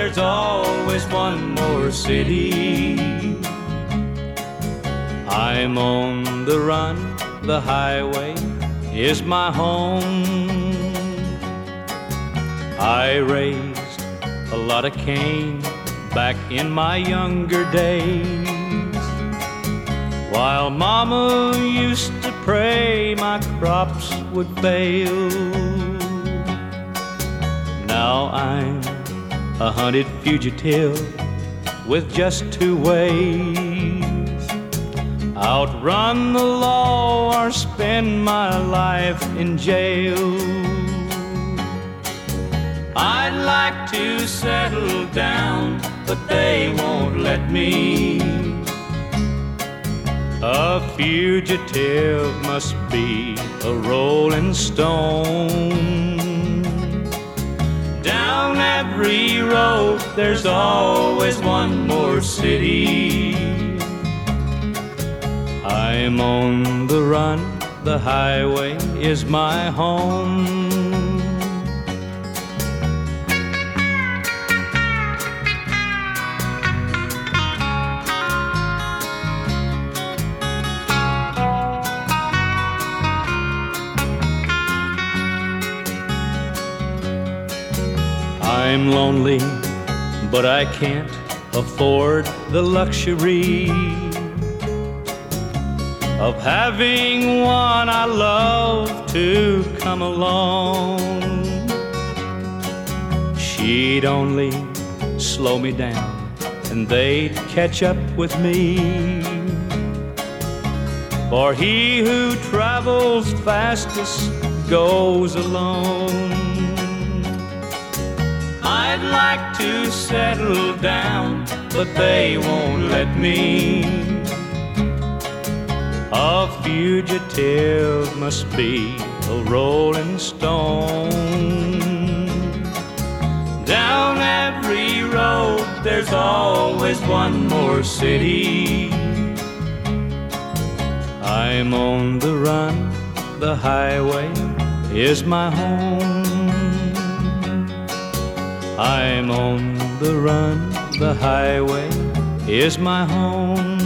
there's always one more city. I'm on the run, the highway is my home. I raised a lot of cane back in my younger days, while Mama used to pray my crops would fail. Now I'm a hunted fugitive with just two ways: outrun the law or spend my life in jail. I'd like to settle down, but they won't let me. A fugitive must be a rolling stone. Down every road there's always one more city. I'm on the run, the highway is my home. I'm lonely, but I can't afford the luxury of having one I love to come along. She'd only slow me down and they'd catch up with me. For he who travels fastest goes alone. I'd like to settle down, but they won't let me. A fugitive must be a rolling stone. Down every road there's always one more city. I'm on the run, the highway is my home. I'm on the run, the highway is my home.